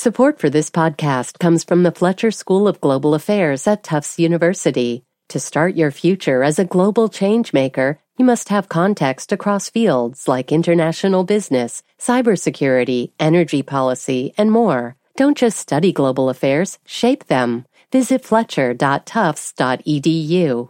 Support for this podcast comes from the Fletcher School of Global Affairs at Tufts University. To start your future as a global changemaker, you must have context across fields like international business, cybersecurity, energy policy, and more. Don't just study global affairs, shape them. Visit fletcher.tufts.edu.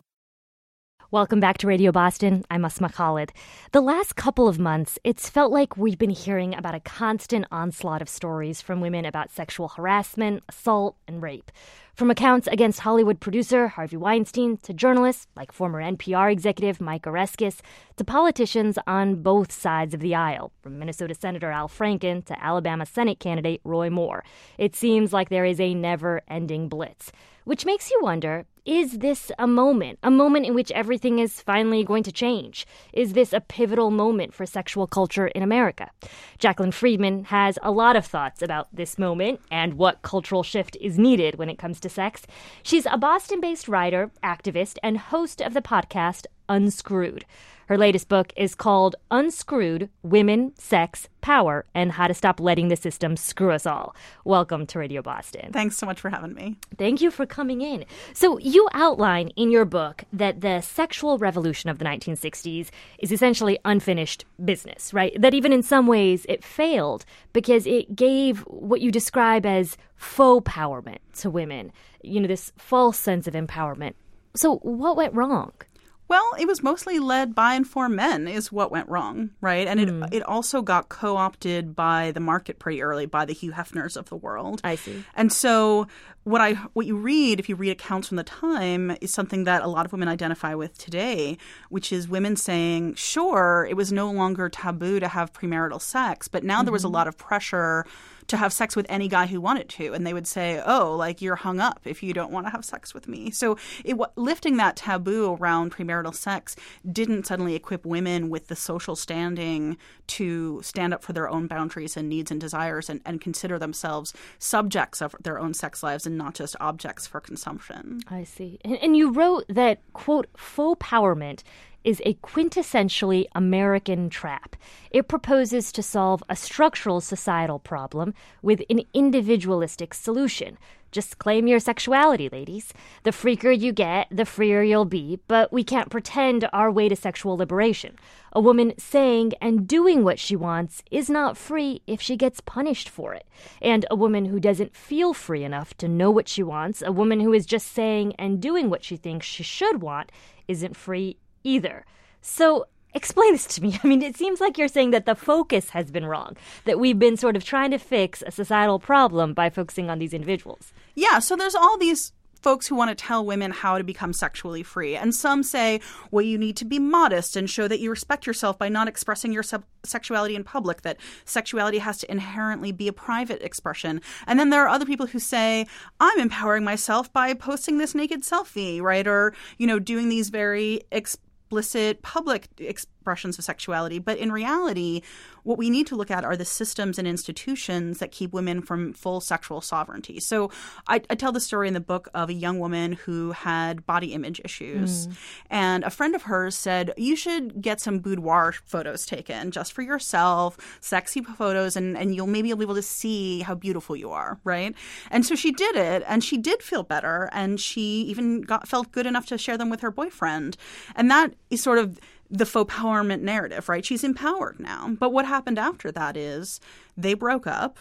Welcome back to Radio Boston. I'm Asma Khalid. The last couple of months, it's felt like we've been hearing about a constant onslaught of stories from women about sexual harassment, assault, and rape. From accounts against Hollywood producer Harvey Weinstein to journalists like former NPR executive Mike Oreskes to politicians on both sides of the aisle, from Minnesota Senator Al Franken to Alabama Senate candidate Roy Moore. It seems like there is a never-ending blitz, which makes you wonder, is this a moment in which everything is finally going to change? Is this a pivotal moment for sexual culture in America? Jacqueline Friedman has a lot of thoughts about this moment and what cultural shift is needed when it comes to sex. She's a Boston-based writer, activist, and host of the podcast Unscrewed. Her latest book is called Unscrewed: Women, Sex, Power, and How to Stop Letting the System Screw Us All. Welcome to Radio Boston. Thanks so much for having me. Thank you for coming in. So you outline in your book that the sexual revolution of the 1960s is essentially unfinished business, right? That even in some ways it failed because it gave what you describe as faux empowerment to women, this false sense of empowerment. So what went wrong? Well, it was mostly led by and for men is what went wrong, right? And it also got co-opted by the market pretty early, by the Hugh Hefners of the world. I see. And so what you read, if you read accounts from the time, is something that a lot of women identify with today, which is women saying, sure, it was no longer taboo to have premarital sex, but now there was a lot of pressure to have sex with any guy who wanted to. And they would say, oh, like, you're hung up if you don't want to have sex with me. So lifting that taboo around premarital sex didn't suddenly equip women with the social standing to stand up for their own boundaries and needs and desires and consider themselves subjects of their own sex lives and not just objects for consumption. I see. And you wrote that, quote, faux empowerment is a quintessentially American trap. It proposes to solve a structural societal problem with an individualistic solution. Just claim your sexuality, ladies. The freaker you get, the freer you'll be, but we can't pretend our way to sexual liberation. A woman saying and doing what she wants is not free if she gets punished for it. And a woman who doesn't feel free enough to know what she wants, a woman who is just saying and doing what she thinks she should want, isn't free either. So explain this to me. I mean, it seems like you're saying that the focus has been wrong, that we've been sort of trying to fix a societal problem by focusing on these individuals. Yeah, so there's all these folks who want to tell women how to become sexually free. And some say, well, you need to be modest and show that you respect yourself by not expressing your sexuality in public, that sexuality has to inherently be a private expression. And then there are other people who say, I'm empowering myself by posting this naked selfie, right? Or, doing these very explicit public expressions of sexuality. But in reality, what we need to look at are the systems and institutions that keep women from full sexual sovereignty. So I tell the story in the book of a young woman who had body image issues. And a friend of hers said, you should get some boudoir photos taken just for yourself, sexy photos, and you'll maybe be able to see how beautiful you are, right? And so she did it, and she did feel better, and she even felt good enough to share them with her boyfriend. And that is sort of the faux empowerment narrative, right? She's empowered now. But what happened after that is they broke up.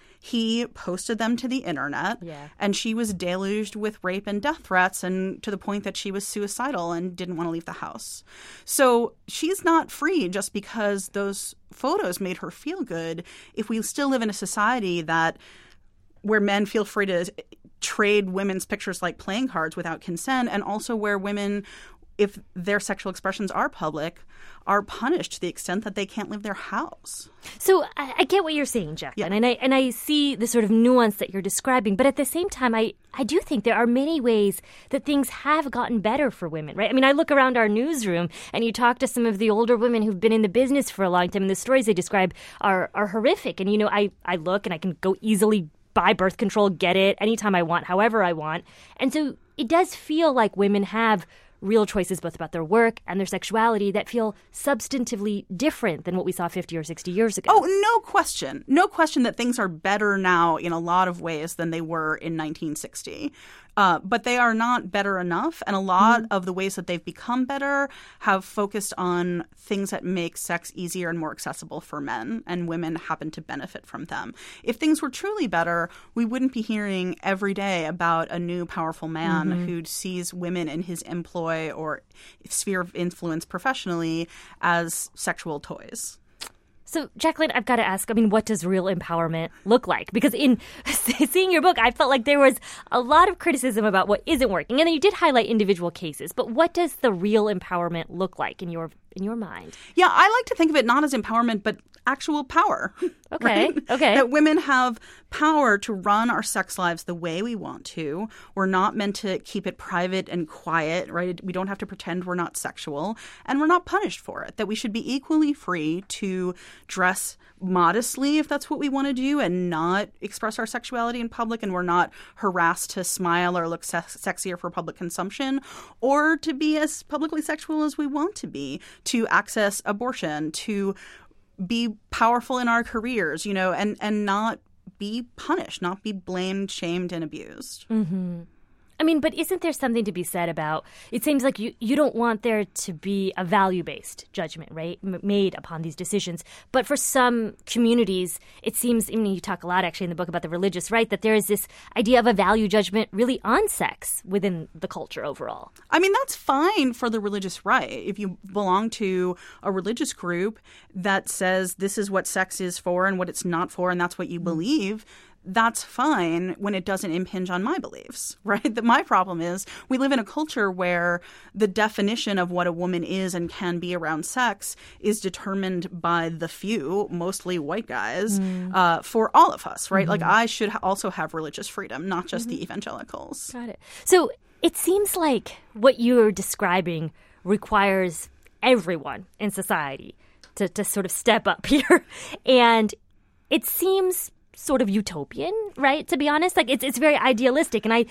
He posted them to the internet, and she was deluged with rape and death threats, and to the point that she was suicidal and didn't want to leave the house. So she's not free just because those photos made her feel good. If we still live in a society where men feel free to trade women's pictures like playing cards without consent, and also where women, if their sexual expressions are public, are punished to the extent that they can't leave their house. So I get what you're saying, Jacqueline, and I see the sort of nuance that you're describing. But at the same time, I do think there are many ways that things have gotten better for women, right? I mean, I look around our newsroom and you talk to some of the older women who've been in the business for a long time, and the stories they describe are horrific. And, I look and I can go easily buy birth control, get it anytime I want, however I want. And so it does feel like women have real choices both about their work and their sexuality that feel substantively different than what we saw 50 or 60 years ago. Oh, no question. No question that things are better now in a lot of ways than they were in 1960. But they are not better enough. And a lot of the ways that they've become better have focused on things that make sex easier and more accessible for men, and women happen to benefit from them. If things were truly better, we wouldn't be hearing every day about a new powerful man who sees women in his employ or sphere of influence professionally as sexual toys. So, Jacqueline, I've got to ask, what does real empowerment look like? Because in seeing your book, I felt like there was a lot of criticism about what isn't working. And then you did highlight individual cases. But what does the real empowerment look like in your mind? Yeah, I like to think of it not as empowerment, but actual power. Okay, right? okay. That women have power to run our sex lives the way we want to. We're not meant to keep it private and quiet, right? We don't have to pretend we're not sexual, and we're not punished for it. That we should be equally free to dress modestly if that's what we want to do and not express our sexuality in public, and we're not harassed to smile or look sexier for public consumption, or to be as publicly sexual as we want to be, to access abortion, to be powerful in our careers, and not be punished, not be blamed, shamed, and abused. Mm-hmm. But isn't there something to be said about, it seems like you don't want there to be a value-based judgment, right, made upon these decisions. But for some communities, it seems, you talk a lot actually in the book about the religious right, that there is this idea of a value judgment really on sex within the culture overall. That's fine for the religious right. If you belong to a religious group that says this is what sex is for and what it's not for, and that's what you believe, that's fine when it doesn't impinge on my beliefs, right? That my problem is we live in a culture where the definition of what a woman is and can be around sex is determined by the few, mostly white guys, for all of us, right? Like I should also have religious freedom, not just the evangelicals. Got it. So it seems like what you're describing requires everyone in society to sort of step up here. And it seems sort of utopian, right? To be honest, like it's very idealistic, and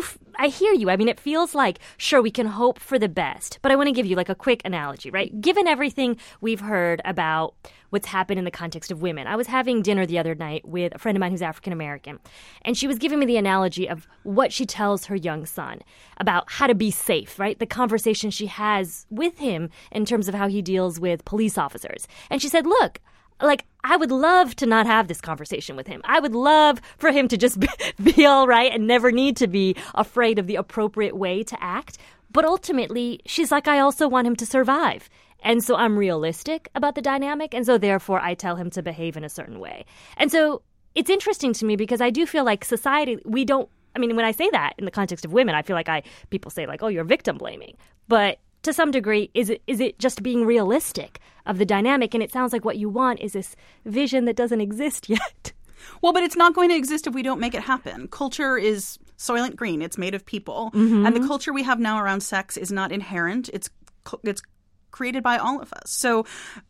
I hear you. It feels like, sure, we can hope for the best, but I want to give you like a quick analogy, right? Given everything we've heard about what's happened in the context of women, I was having dinner the other night with a friend of mine who's African American, and she was giving me the analogy of what she tells her young son about how to be safe, right? The conversation she has with him in terms of how he deals with police officers, and she said, look, I would love to not have this conversation with him. I would love for him to just be all right and never need to be afraid of the appropriate way to act. But ultimately, she's like, I also want him to survive. And so I'm realistic about the dynamic. And so therefore, I tell him to behave in a certain way. And so it's interesting to me because I do feel like society, we don't, when I say that in the context of women, I feel like people say like, oh, you're victim blaming. But to some degree, is it just being realistic of the dynamic? And it sounds like what you want is this vision that doesn't exist yet. Well, but it's not going to exist if we don't make it happen. Culture is Soylent Green. It's made of people. And the culture we have now around sex is not inherent. It's created by all of us. So,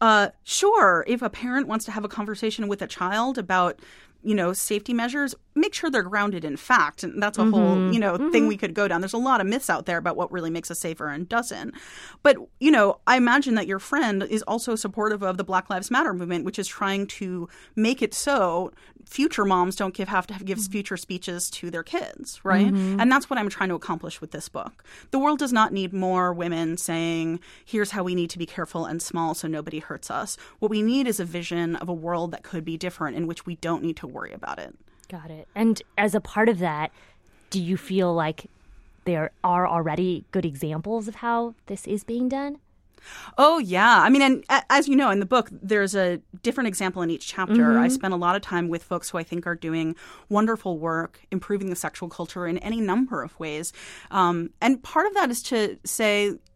sure, if a parent wants to have a conversation with a child about safety measures, make sure they're grounded in fact. And that's a whole, thing we could go down. There's a lot of myths out there about what really makes us safer and doesn't. But, I imagine that your friend is also supportive of the Black Lives Matter movement, which is trying to make it so future moms don't have to give future speeches to their kids, right? And that's what I'm trying to accomplish with this book. The world does not need more women saying, here's how we need to be careful and small so nobody hurts us. What we need is a vision of a world that could be different, in which we don't need to worry about it. Got it. And as a part of that, do you feel like there are already good examples of how this is being done? Oh, yeah. And as you know, in the book, there's a different example in each chapter. I spent a lot of time with folks who I think are doing wonderful work, improving the sexual culture in any number of ways. And part of that is to say,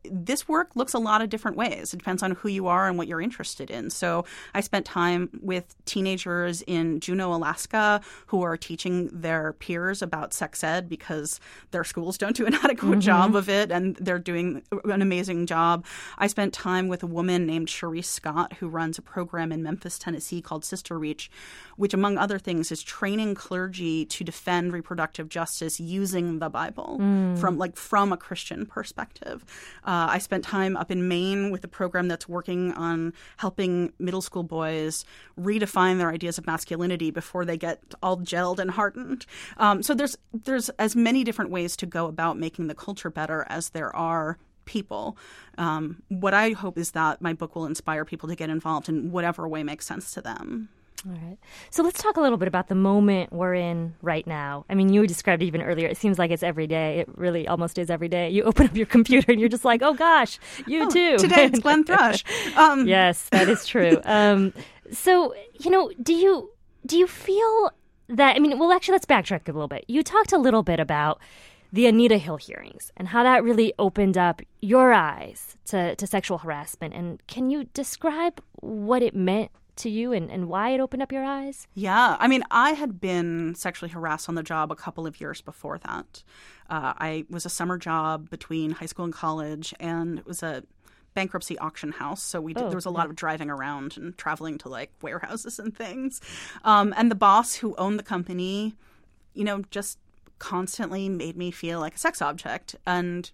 this work looks a lot of different ways. It depends on who you are and what you're interested in. So I spent time with teenagers in Juneau, Alaska, who are teaching their peers about sex ed because their schools don't do an adequate job of it, and they're doing an amazing job. I spent time with a woman named Cherise Scott, who runs a program in Memphis, Tennessee called Sister Reach, which, among other things, is training clergy to defend reproductive justice using the Bible from a Christian perspective. I spent time up in Maine with a program that's working on helping middle school boys redefine their ideas of masculinity before they get all gelled and hardened. So there's as many different ways to go about making the culture better as there are people. What I hope is that my book will inspire people to get involved in whatever way makes sense to them. All right. So let's talk a little bit about the moment we're in right now. I mean, you described it even earlier. It seems like it's every day. It really almost is every day. You open up your computer and you're just like, oh, gosh, you too. Today it's Glenn Thrush. Yes, that is true. So, do you feel that, I mean, well, actually, let's backtrack a little bit. You talked a little bit about the Anita Hill hearings and how that really opened up your eyes to sexual harassment. And can you describe what it meant to you and why it opened up your eyes? Yeah. I mean, I had been sexually harassed on the job a couple of years before that. I was a summer job between high school and college, and it was a bankruptcy auction house. So there was a lot of driving around and traveling to like warehouses and things. And the boss who owned the company, just constantly made me feel like a sex object. And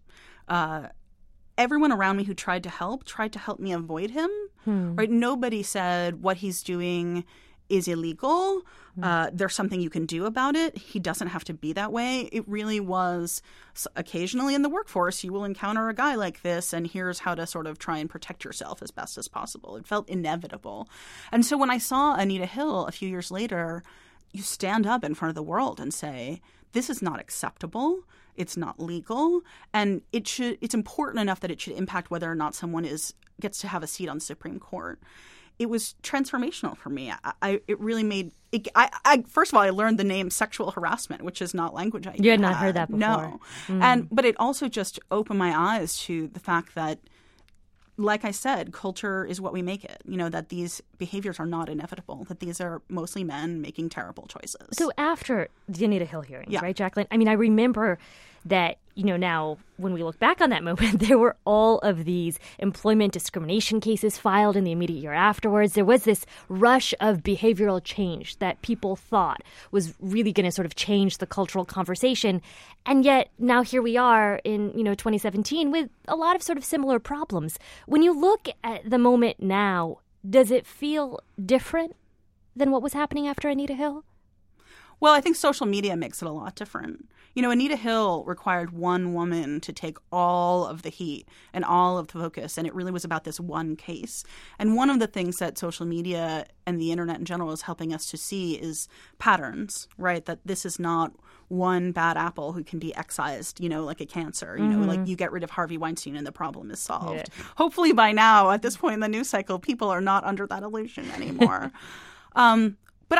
everyone around me who tried to help me avoid him. Right? Nobody said what he's doing is illegal. There's something you can do about it. He doesn't have to be that way. It really was occasionally in the workforce, you will encounter a guy like this, and here's how to sort of try and protect yourself as best as possible. It felt inevitable. And so when I saw Anita Hill a few years later, you stand up in front of the world and say, this is not acceptable. It's not legal. And it's important enough that it should impact whether or not someone gets to have a seat on the Supreme Court. It was transformational for me. It really made it. First of all, I learned the name sexual harassment, which is not language I You had not heard that before. No. But it also just opened my eyes to the fact that, like I said, culture is what we make it. That these behaviors are not inevitable, that these are mostly men making terrible choices. So after the Anita Hill hearings, right, Jacqueline? I mean, I remember that, now when we look back on that moment, there were all of these employment discrimination cases filed in the immediate year afterwards. There was this rush of behavioral change that people thought was really going to sort of change the cultural conversation. And yet now here we are in, 2017 with a lot of sort of similar problems. When you look at the moment now, does it feel different than what was happening after Anita Hill? Well, I think social media makes it a lot different. Anita Hill required one woman to take all of the heat and all of the focus, and it really was about this one case. And one of the things that social media and the internet in general is helping us to see is patterns, right? That this is not one bad apple who can be excised, like a cancer. Like you get rid of Harvey Weinstein and the problem is solved. Yeah. Hopefully by now, at this point in the news cycle, people are not under that illusion anymore. But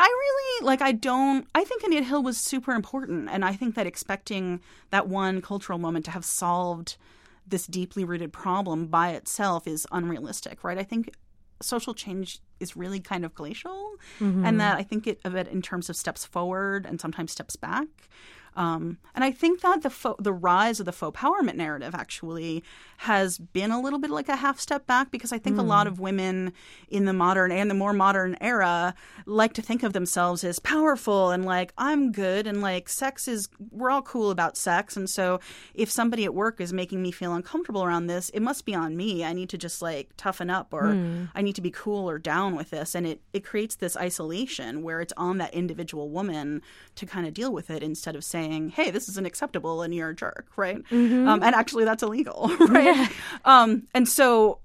I think Anita Hill was super important. And I think that expecting that one cultural moment to have solved this deeply rooted problem by itself is unrealistic, right? I think social change is really kind of glacial, and that I think of it in terms of steps forward and sometimes steps back. And I think that the rise of the faux powerment narrative actually has been a little bit like a half step back, because I think a lot of women in the modern and the more modern era like to think of themselves as powerful and like, I'm good, and like we're all cool about sex. And so if somebody at work is making me feel uncomfortable around this, it must be on me. I need to just like toughen up, or I need to be cool or down with this. And it creates this isolation where it's on that individual woman to kind of deal with it, instead of saying, hey, this isn't acceptable and you're a jerk, right? And actually that's illegal, right? Yeah. And so,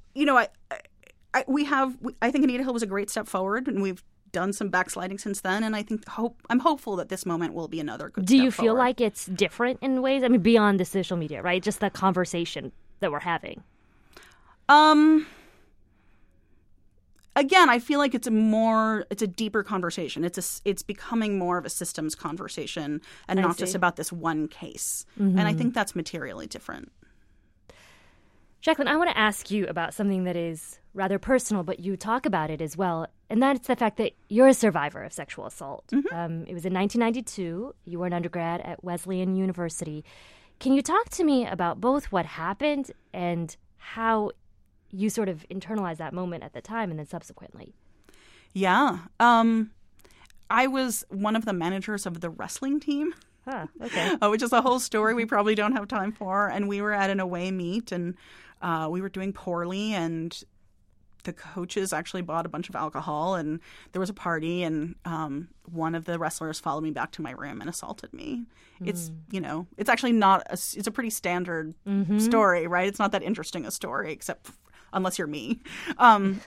I think Anita Hill was a great step forward, and we've done some backsliding since then. And I think I'm hopeful that this moment will be another good step forward. Do you feel like it's different in ways? I mean, beyond the social media, right? Just the conversation that we're having. Again, I feel like it's a deeper conversation. It's becoming more of a systems conversation and not just about this one case. And I think that's materially different. Jacqueline, I want to ask you about something that is rather personal, but you talk about it as well, and that's the fact that you're a survivor of sexual assault. It was in 1992. You were an undergrad at Wesleyan University. Can you talk to me about both what happened and how you sort of internalized that moment at the time and then subsequently? Yeah. I was one of the managers of the wrestling team. Okay. Which is a whole story we probably don't have time for. And we were at an away meet, and we were doing poorly, and the coaches actually bought a bunch of alcohol, and there was a party, and one of the wrestlers followed me back to my room and assaulted me. It's, it's actually not it's a pretty standard story, right? It's not that interesting a story, except unless you're me. What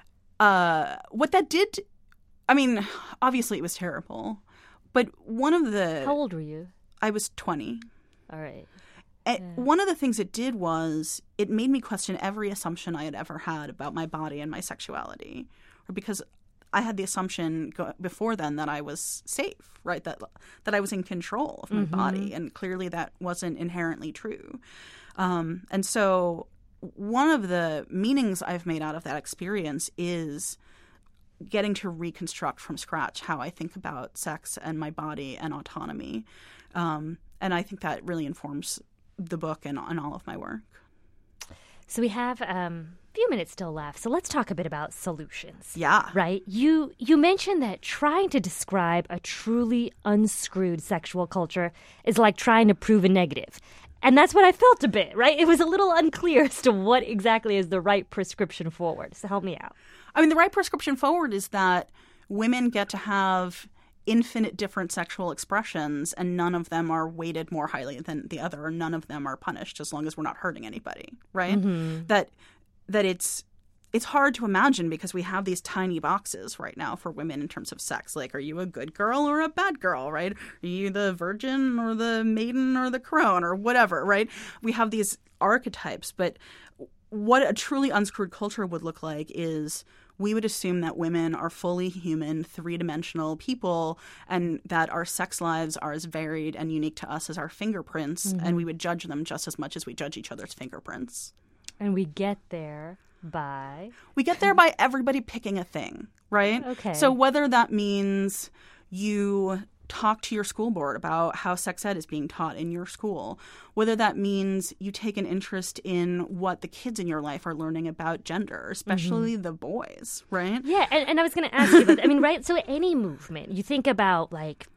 that did, I mean, obviously it was terrible. But one of the... How old were you? I was 20. All right. And one of the things it did was it made me question every assumption I had ever had about my body and my sexuality. Because I had the assumption before then that I was safe, right? That I was in control of my body. And clearly that wasn't inherently true. And so one of the meanings I've made out of that experience is getting to reconstruct from scratch how I think about sex and my body and autonomy. And I think that really informs the book and all of my work. So we have a few minutes still left. So let's talk a bit about solutions. Yeah. Right? You mentioned that trying to describe a truly unscrewed sexual culture is like trying to prove a negative. And that's what I felt a bit, right? It was a little unclear as to what exactly is the right prescription forward. So help me out. I mean, the right prescription forward is that women get to have infinite different sexual expressions, and none of them are weighted more highly than the other, or none of them are punished as long as we're not hurting anybody, right? That it's hard to imagine because we have these tiny boxes right now for women in terms of sex. Like, are you a good girl or a bad girl, right? Are you the virgin or the maiden or the crone or whatever, right? We have these archetypes, but what a truly unscrewed culture would look like is we would assume that women are fully human, three-dimensional people, and that our sex lives are as varied and unique to us as our fingerprints, and we would judge them just as much as we judge each other's fingerprints. And we get there by? We get there by everybody picking a thing, right? Okay. So whether that means you talk to your school board about how sex ed is being taught in your school, whether that means you take an interest in what the kids in your life are learning about gender, especially the boys, right? Yeah, and I was going to ask you about that. I mean, right, so any movement, you think about,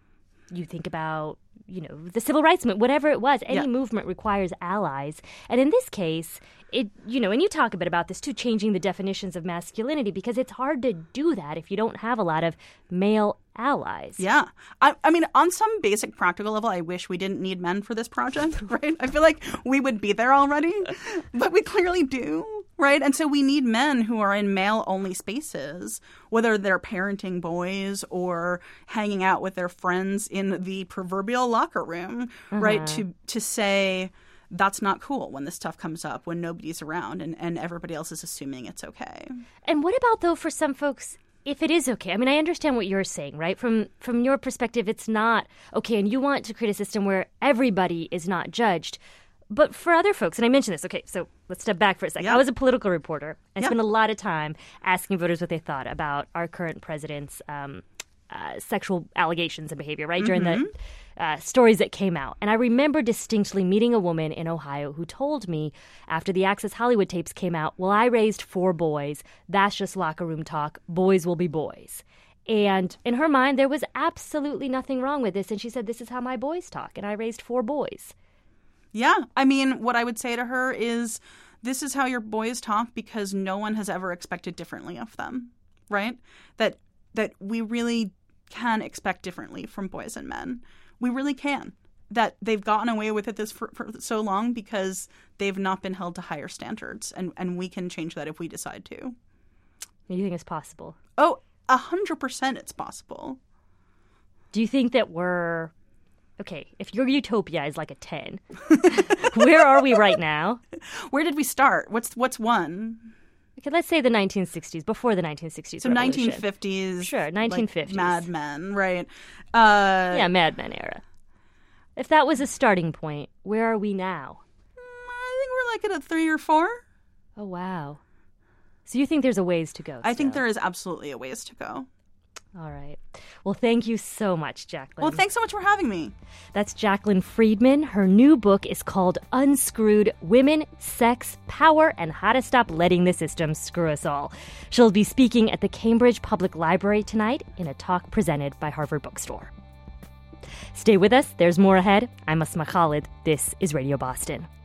the civil rights movement, whatever it was, any movement requires allies. And in this case, and you talk a bit about this too, changing the definitions of masculinity, because it's hard to do that if you don't have a lot of male allies. Yeah. I mean, on some basic practical level, I wish we didn't need men for this project, right? I feel like we would be there already, but we clearly do, right? And so we need men who are in male-only spaces, whether they're parenting boys or hanging out with their friends in the proverbial locker room, right? To say, that's not cool when this stuff comes up, when nobody's around and everybody else is assuming it's okay. And what about, though, for some folks, if it is okay? I mean, I understand what you're saying, right? From your perspective, it's not okay, and you want to create a system where everybody is not judged. But for other folks, and I mentioned this, okay, so let's step back for a second. I was a political reporter. I spent a lot of time asking voters what they thought about our current president's sexual allegations and behavior, right, during the stories that came out. And I remember distinctly meeting a woman in Ohio who told me after the Access Hollywood tapes came out, well, I raised 4 boys. That's just locker room talk. Boys will be boys. And in her mind, there was absolutely nothing wrong with this. And she said, this is how my boys talk. And I raised 4 boys. Yeah. I mean, what I would say to her is, this is how your boys talk because no one has ever expected differently of them, right? That we really can expect differently from boys and men. We really can. That they've gotten away with it for so long because they've not been held to higher standards. And we can change that if we decide to. You think it's possible? Oh, 100% it's possible. Do you think that we're... Okay, if your utopia is like a 10, where are we right now? Where did we start? What's one? Okay, let's say the 1960s, before the 1960s. So revolution. 1950s. Sure, 1950s. Like Mad Men, right? Yeah, Mad Men era. If that was a starting point, where are we now? I think we're like at a 3 or 4. Oh, wow. So you think there's a ways to go? I think still? there is absolutely a ways to go. All right. Well, thank you so much, Jacqueline. Well, thanks so much for having me. That's Jacqueline Friedman. Her new book is called Unscrewed: Women, Sex, Power, and How to Stop Letting the System Screw Us All. She'll be speaking at the Cambridge Public Library tonight in a talk presented by Harvard Bookstore. Stay with us. There's more ahead. I'm Asma Khalid. This is Radio Boston.